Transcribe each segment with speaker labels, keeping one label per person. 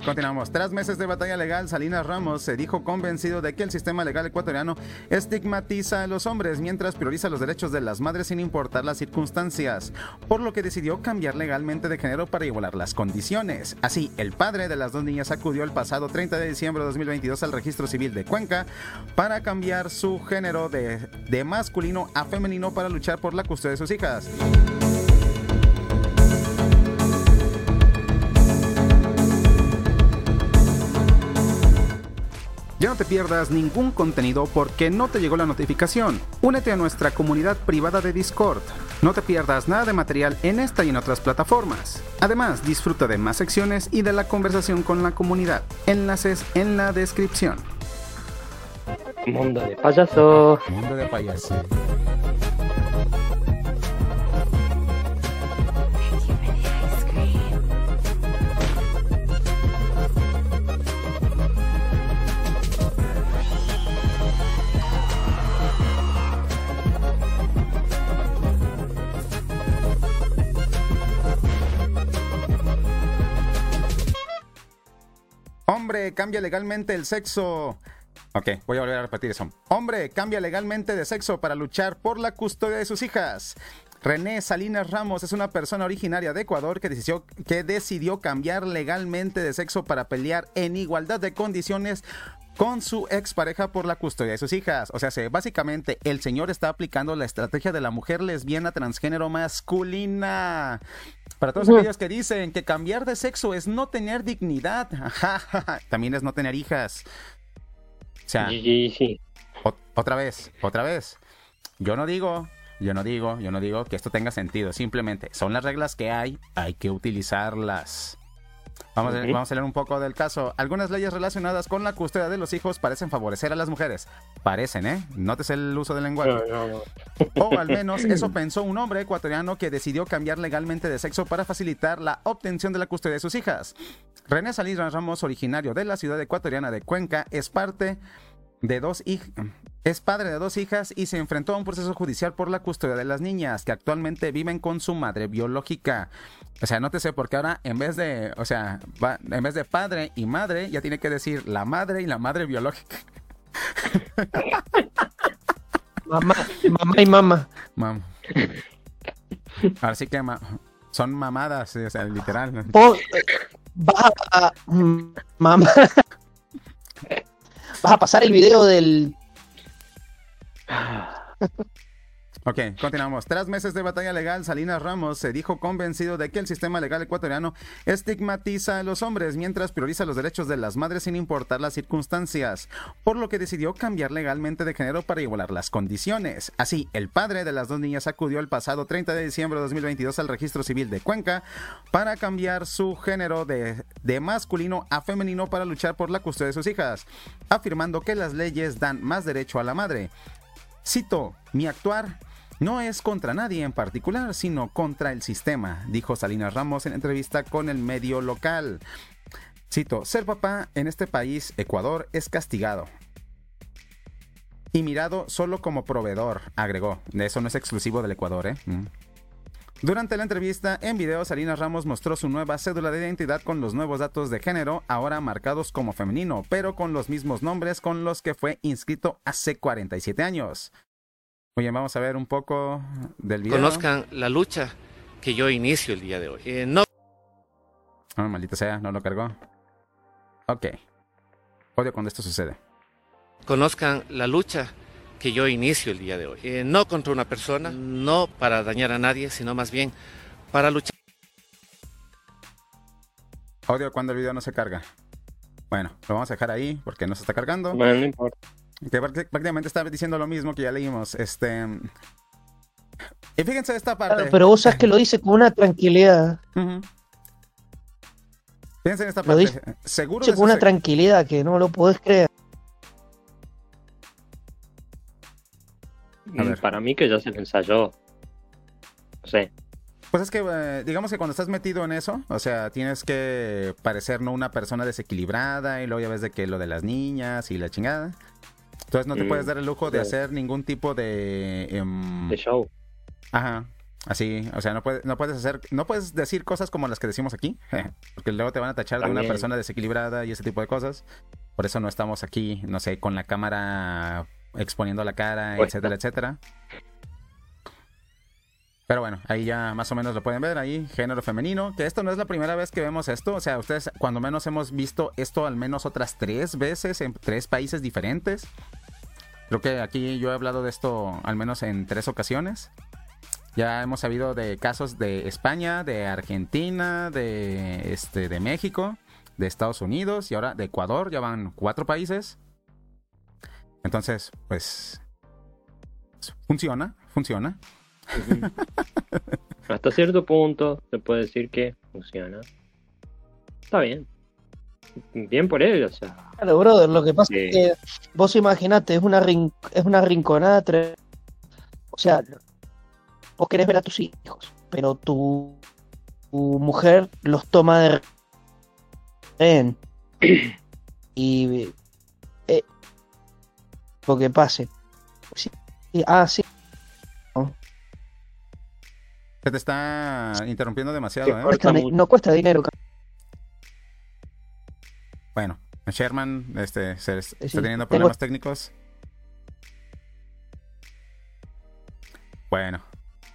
Speaker 1: continuamos. Tras meses de batalla legal, Salinas Ramos se dijo convencido de que el sistema legal ecuatoriano estigmatiza a los hombres mientras prioriza los derechos de las madres sin importar las circunstancias, por lo que decidió cambiar legalmente de género para igualar las condiciones. Así, el padre de las dos niñas acudió el pasado 30 de diciembre de 2022 al Registro Civil de Cuenca para cambiar su género de masculino a femenino para luchar por la custodia de sus hijas. Ya no te pierdas ningún contenido porque no te llegó la notificación. Únete a nuestra comunidad privada de Discord. No te pierdas nada de material en esta y en otras plataformas. Además, disfruta de más secciones y de la conversación con la comunidad. Enlaces en la descripción.
Speaker 2: Mundo de payaso.
Speaker 1: Mundo de payaso. Hombre, cambia legalmente el sexo. Ok, voy a volver a repetir eso. Hombre, cambia legalmente de sexo para luchar por la custodia de sus hijas. René Salinas Ramos es una persona originaria de Ecuador que decidió cambiar legalmente de sexo para pelear en igualdad de condiciones con su expareja por la custodia de sus hijas. O sea, básicamente el señor está aplicando la estrategia de la mujer lesbiana transgénero masculina. Para todos aquellos que dicen que cambiar de sexo es no tener dignidad, también es no tener hijas. O sea,
Speaker 2: Sí.
Speaker 1: otra vez. Yo no digo que esto tenga sentido. Simplemente son las reglas que hay que utilizarlas. Vamos a leer un poco del caso. Algunas leyes relacionadas con la custodia de los hijos parecen favorecer a las mujeres. Parecen, ¿eh? Nótese el uso del lenguaje.
Speaker 2: No.
Speaker 1: O al menos eso pensó un hombre ecuatoriano que decidió cambiar legalmente de sexo para facilitar la obtención de la custodia de sus hijas. René Salinas Ramos, originario de la ciudad ecuatoriana de Cuenca, es padre de dos hijas y se enfrentó a un proceso judicial por la custodia de las niñas que actualmente viven con su madre biológica. O sea, nótese porque ahora en vez de padre y madre ya tiene que decir la madre y la madre biológica.
Speaker 3: Mamá y mamá.
Speaker 1: Ahora sí que son mamadas, o sea, literal.
Speaker 3: Mamá. Vas a pasar el video del...
Speaker 1: Ok, continuamos. Tras meses de batalla legal, Salinas Ramos se dijo convencido de que el sistema legal ecuatoriano estigmatiza a los hombres mientras prioriza los derechos de las madres sin importar las circunstancias, por lo que decidió cambiar legalmente de género para igualar las condiciones. Así, el padre de las dos niñas acudió el pasado 30 de diciembre de 2022 al Registro Civil de Cuenca para cambiar su género de masculino a femenino para luchar por la custodia de sus hijas, afirmando que las leyes dan más derecho a la madre. Cito, mi actuar no es contra nadie en particular, sino contra el sistema, dijo Salinas Ramos en entrevista con el medio local. Cito, ser papá en este país, Ecuador, es castigado y mirado solo como proveedor, agregó. Eso no es exclusivo del Ecuador, ¿eh? Durante la entrevista en video, Salinas Ramos mostró su nueva cédula de identidad con los nuevos datos de género, ahora marcados como femenino, pero con los mismos nombres con los que fue inscrito hace 47 años. Muy bien, vamos a ver un poco del video.
Speaker 4: Conozcan la lucha que yo inicio el día de hoy.
Speaker 1: Maldita sea, no lo cargó. Ok. Odio cuando esto sucede.
Speaker 4: Conozcan la lucha que yo inicio el día de hoy. No contra una persona, no para dañar a nadie, sino más bien para luchar.
Speaker 1: Odio cuando el video no se carga. Bueno, lo vamos a dejar ahí porque no se está cargando.
Speaker 2: Bueno, no importa.
Speaker 1: Que prácticamente está diciendo lo mismo que ya leímos. Y fíjense esta parte.
Speaker 3: Claro, pero vos sabes que lo dice con una tranquilidad.
Speaker 1: Fíjense en esta
Speaker 3: Lo
Speaker 1: parte.
Speaker 3: dice
Speaker 1: Seguro
Speaker 3: con una tranquilidad que no lo podés creer.
Speaker 2: Para mí que ya se lo ensayó. No sé.
Speaker 1: Pues es que, digamos que cuando estás metido en eso, o sea, tienes que parecer no una persona desequilibrada y luego ya ves de que lo de las niñas y la chingada. Entonces no te puedes dar el lujo de hacer ningún tipo de...
Speaker 2: de show.
Speaker 1: Ajá. Así, o sea, no puedes decir cosas como las que decimos aquí, porque luego te van a tachar de una
Speaker 2: También.
Speaker 1: persona desequilibrada y ese tipo de cosas. Por eso no estamos aquí, no sé, con la cámara exponiendo la cara,
Speaker 2: Puesta.
Speaker 1: etcétera, etcétera. Pero bueno, ahí ya más o menos lo pueden ver, ahí, género femenino, que esto no es la primera vez que vemos esto, o sea, ustedes cuando menos hemos visto esto al menos otras 3 veces en 3 países diferentes. Creo que aquí yo he hablado de esto al menos en 3 ocasiones. Ya hemos sabido de casos de España, de Argentina, de México, de Estados Unidos y ahora de Ecuador, ya van 4 países. Entonces, pues, funciona.
Speaker 2: Ujú. Hasta cierto punto se puede decir que funciona. Está bien. Bien por él, o sea.
Speaker 3: Claro, brother, lo que pasa
Speaker 2: Sí.
Speaker 3: es que vos imaginate, es una rinconada. O sea, vos querés ver a tus hijos, pero tu mujer los toma de rehén. Y lo que pase. Sí, sí.
Speaker 1: Se te está interrumpiendo
Speaker 2: Sí,
Speaker 1: demasiado, ¿eh?
Speaker 2: corta mucho.
Speaker 3: No cuesta dinero.
Speaker 1: Bueno, Sherman está teniendo
Speaker 3: tengo-
Speaker 1: problemas técnicos. Bueno.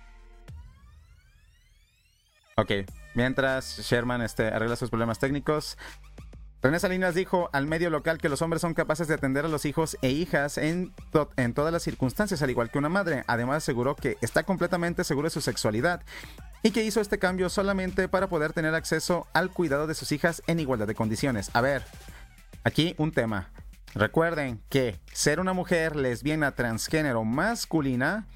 Speaker 1: Ok, mientras Sherman arregla sus problemas técnicos, René Salinas dijo al medio local que los hombres son capaces de atender a los hijos e hijas en todas las circunstancias, al igual que una madre. Además aseguró que está completamente seguro de su sexualidad y que hizo este cambio solamente para poder tener acceso al cuidado de sus hijas en igualdad de condiciones. A ver, aquí un tema. Recuerden que ser una mujer lesbiana transgénero masculina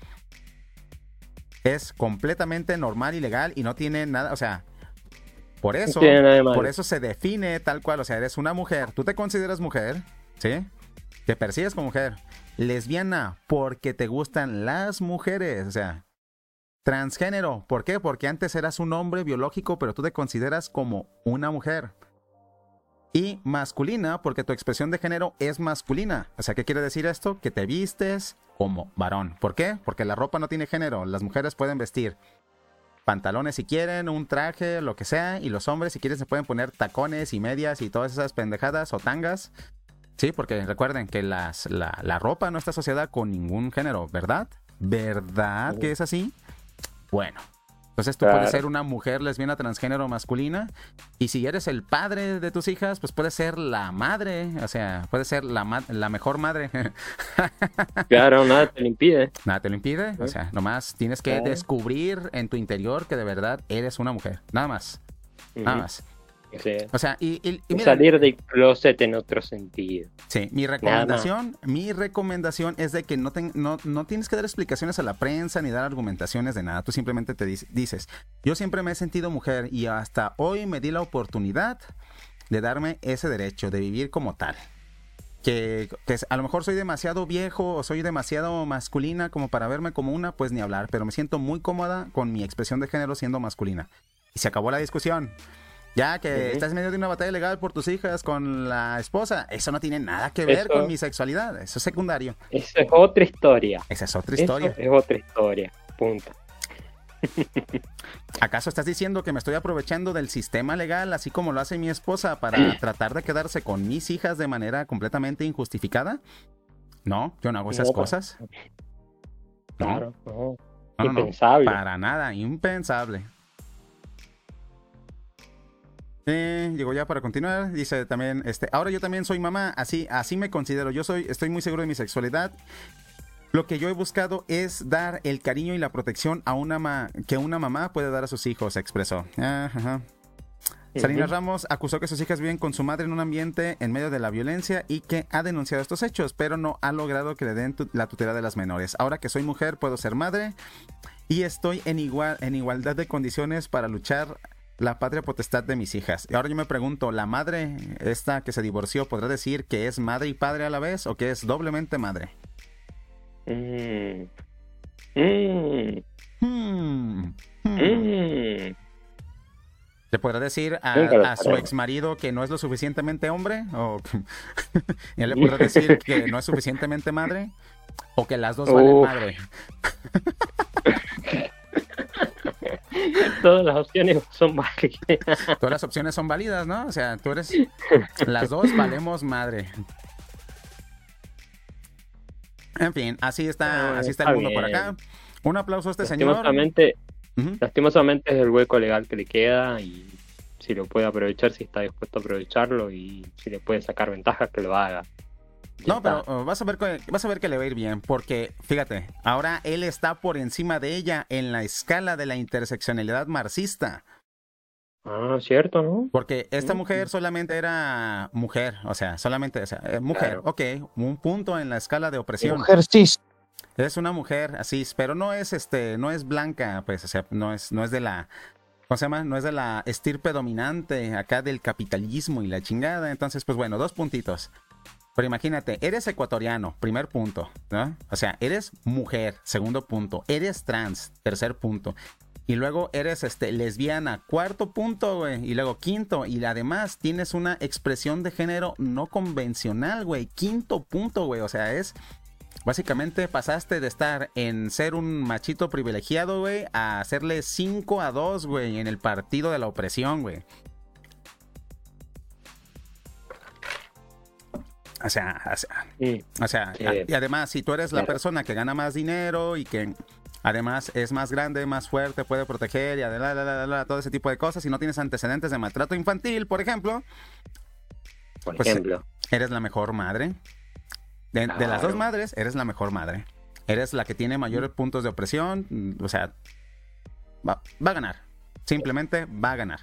Speaker 1: es completamente normal y legal y no tiene nada, o sea, por eso,
Speaker 2: No tiene nada de malo.
Speaker 1: por eso se define tal cual, o sea, eres una mujer, tú te consideras mujer, ¿sí? Te percibes como mujer, lesbiana porque te gustan las mujeres, o sea, transgénero, ¿por qué? Porque antes eras un hombre biológico, pero tú te consideras como una mujer. Y masculina porque tu expresión de género es masculina. O sea, ¿qué quiere decir esto? Que te vistes como varón. ¿Por qué? Porque la ropa no tiene género. Las mujeres pueden vestir pantalones si quieren, un traje, lo que sea, y los hombres si quieren se pueden poner tacones y medias y todas esas pendejadas o tangas. Sí, porque recuerden que la ropa no está asociada con ningún género, ¿verdad? ¿Verdad que es así? Bueno, entonces tú
Speaker 2: Claro.
Speaker 1: puedes ser una mujer lesbiana transgénero masculina y si eres el padre de tus hijas, pues puedes ser la madre, o sea, puedes ser la mejor madre.
Speaker 2: Claro, nada te lo impide.
Speaker 1: Nada te lo impide, o sea, nomás tienes que
Speaker 2: Claro.
Speaker 1: descubrir en tu interior que de verdad eres una mujer, nada más, nada
Speaker 2: Ujú.
Speaker 1: más.
Speaker 2: Sí.
Speaker 1: O sea, y
Speaker 2: Y
Speaker 1: mira,
Speaker 2: salir del closet en otro sentido.
Speaker 1: sí, mi recomendación es de que no tienes que dar explicaciones a la prensa ni dar argumentaciones de nada. Tú simplemente te dices, yo siempre me he sentido mujer y hasta hoy me di la oportunidad de darme ese derecho de vivir como tal. Que a lo mejor soy demasiado viejo o soy demasiado masculina como para verme como una, pues ni hablar, pero me siento muy cómoda con mi expresión de género siendo masculina. Y se acabó la discusión. Ya que
Speaker 2: Ujú.
Speaker 1: estás en medio de una batalla legal por tus hijas con la esposa, eso no tiene nada que ver
Speaker 2: Eso-
Speaker 1: con mi sexualidad, eso es secundario.
Speaker 2: Eso es otra historia.
Speaker 1: Esa es otra
Speaker 2: Eso
Speaker 1: historia.
Speaker 2: es otra historia. Punto.
Speaker 1: ¿Acaso estás diciendo que me estoy aprovechando del sistema legal así como lo hace mi esposa para tratar de quedarse con mis hijas de manera completamente injustificada? No, yo no hago esas
Speaker 2: No,
Speaker 1: cosas. No,
Speaker 2: Claro, no.
Speaker 1: no, no,
Speaker 2: Impensable.
Speaker 1: para nada, impensable. Llegó ya para continuar. Dice también, ahora yo también soy mamá, así me considero. Estoy muy seguro de mi sexualidad. Lo que yo he buscado es dar el cariño y la protección a que una mamá puede dar a sus hijos, expresó. Ajá. Salinas Ramos acusó que sus hijas viven con su madre en un ambiente en medio de la violencia y que ha denunciado estos hechos, pero no ha logrado que le den la tutela de las menores. Ahora que soy mujer, puedo ser madre y estoy en igualdad de condiciones para luchar la patria potestad de mis hijas. Y ahora yo me pregunto, ¿la madre esta que se divorció podrá decir que es madre y padre a la vez o que es doblemente madre?
Speaker 2: Mm.
Speaker 1: ¿Le podrá decir
Speaker 2: Nunca lo
Speaker 1: a su
Speaker 2: sabremos.
Speaker 1: ex marido que no es lo suficientemente hombre? ¿O ¿ya le podrá decir que no es suficientemente madre? ¿O que las dos valen madre?
Speaker 2: Todas las opciones son válidas.
Speaker 1: Todas las opciones son válidas, ¿no? O sea, tú eres... Las dos valemos madre. En fin, así está el mundo por acá. Un aplauso a este señor.
Speaker 2: Lastimosamente es el hueco legal que le queda y si lo puede aprovechar, si está dispuesto a aprovecharlo y si le puede sacar ventajas, que lo haga.
Speaker 1: No, pero vas a ver que le va a ir bien, porque fíjate, ahora él está por encima de ella en la escala de la interseccionalidad marxista.
Speaker 2: Ah, cierto, ¿no?
Speaker 1: Porque esta mujer solamente era mujer, o sea, solamente, o sea, mujer, claro. Ok, un punto en la escala de opresión.
Speaker 3: Mujer cis.
Speaker 1: Es una mujer así, pero no es no es blanca, pues, o sea, no es de la, ¿cómo se llama? No es de la estirpe dominante acá del capitalismo y la chingada. Entonces, pues bueno, 2 puntitos. Pero imagínate, eres ecuatoriano, primer punto, ¿no? O sea, eres mujer, segundo punto. Eres trans, tercer punto. Y luego eres lesbiana, cuarto punto, güey. Y luego quinto. Y además tienes una expresión de género no convencional, güey. Quinto punto, güey. O sea, es... Básicamente pasaste de estar en ser un machito privilegiado, güey, a hacerle 5-2, güey, en el partido de la opresión, güey. O sea, y además, si tú eres la persona que gana más dinero y que además es más grande, más fuerte, puede proteger y todo ese tipo de cosas, y no tienes antecedentes de maltrato infantil, por ejemplo, eres la mejor madre. De las dos madres, eres la mejor madre. Eres la que tiene mayores puntos de opresión. O sea, va a ganar. Simplemente va a ganar.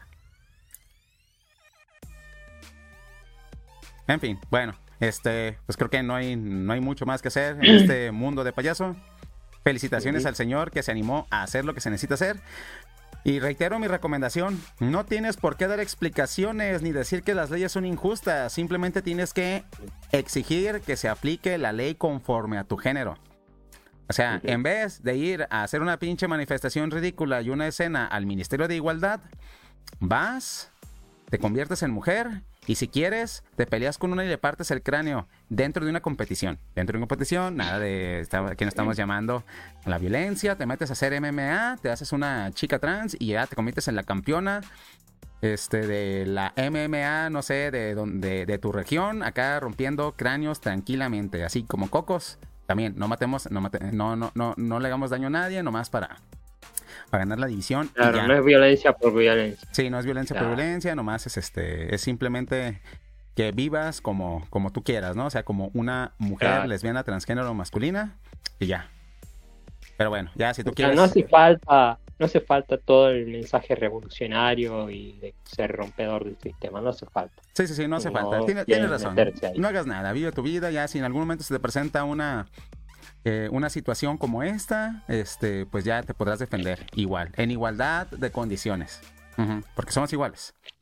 Speaker 1: En fin, bueno. Pues creo que no hay mucho más que hacer en este mundo de payaso. Felicitaciones al señor que se animó a hacer lo que se necesita hacer. Y reitero mi recomendación, no tienes por qué dar explicaciones ni decir que las leyes son injustas, simplemente tienes que exigir que se aplique la ley conforme a tu género. O sea, en vez de ir a hacer una pinche manifestación ridícula y una escena al Ministerio de Igualdad, vas, te conviertes en mujer y si quieres, te peleas con una y le partes el cráneo dentro de una competición. Dentro de una competición, nada de aquí no estamos llamando a la violencia, te metes a hacer MMA, te haces una chica trans y ya te conviertes en la campeona de la MMA, no sé, de tu región, acá rompiendo cráneos tranquilamente, así como cocos. También, no le hagamos daño a nadie, nomás para ganar la división.
Speaker 2: Claro, no es violencia por violencia.
Speaker 1: Sí, no es violencia por violencia, nomás es simplemente que vivas como tú quieras, ¿no? O sea, como una mujer lesbiana, transgénero, masculina, y ya. Pero bueno, ya si tú quieres...
Speaker 2: No hace falta todo el mensaje revolucionario y de ser rompedor del sistema, no hace falta.
Speaker 1: Sí, no hace falta. Tienes razón. No hagas nada, vive tu vida, ya si en algún momento se te presenta una situación como esta, pues ya te podrás defender igual, en igualdad de condiciones, porque somos iguales.